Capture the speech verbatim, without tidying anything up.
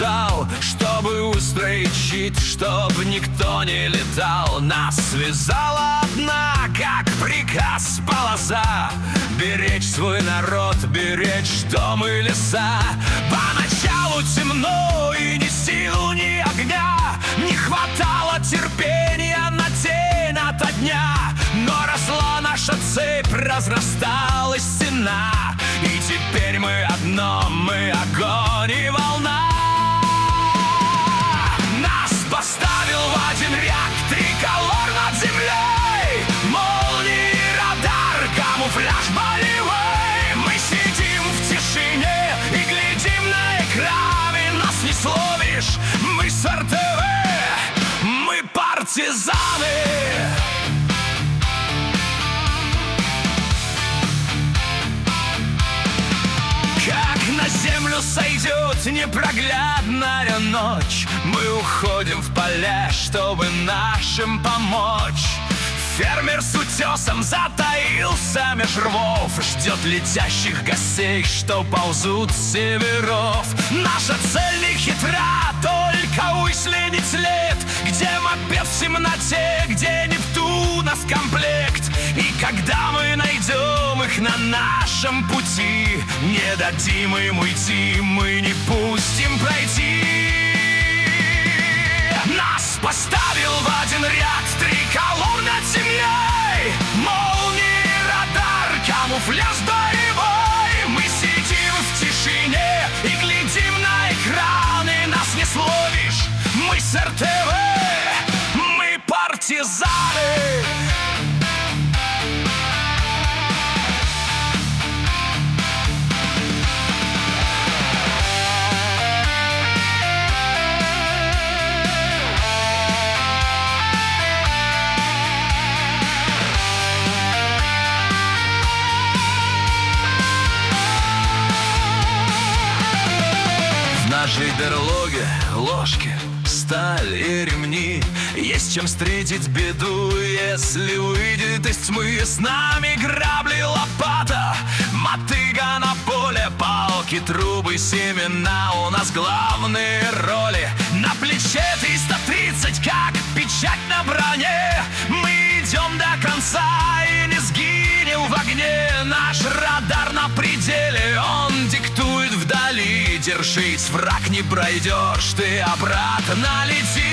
ждал, чтобы устроить щит, чтобы никто не летал. Нас связала одна, как приказ, полоса: беречь свой народ, беречь дом и леса. Поначалу темно и ни сил, ни огня, не хватало терпения на день ото дня. Но росла наша цепь, разрасталась стена, и теперь мы одно, мы огонь и волна. Нас поставил в один ряд триколор над землей, молнии, радар, камуфляж болевой. Мы сидим в тишине и глядим на экран, и нас не словишь, мы с эр тэ вэ, мы партизаны. На землю сойдет непроглядная ночь, мы уходим в поля, чтобы нашим помочь. Фермер с утесом затаился меж рвов, ждет летящих гостей, что ползут с северов. Наша цель не хитра, только выследить след, где мопед в темноте, где Нептуна с комплект. И когда мы найдем их на нашем пути, не дадим им уйти, мы не пустим пройти. Нас поставил в один ряд триколор над землей, молнии, радар, камуфляж боевой. Мы сидим в тишине и глядим на экран, и нас не словишь, мы с эр тэ вэ, мы партизаны. В нашей берлоге ложки, сталь и ремни, есть чем встретить беду, если выйдет из тьмы. С нами грабли, лопата, мотыга на поле, палки, трубы, семена. У нас главные роли. На плече триста тридцать, как печать на броне. Мы идем до конца и не сгинем в огне. Наш радар на пределе, он диктует вдали: держись, враг, не пройдешь, ты обратно лети.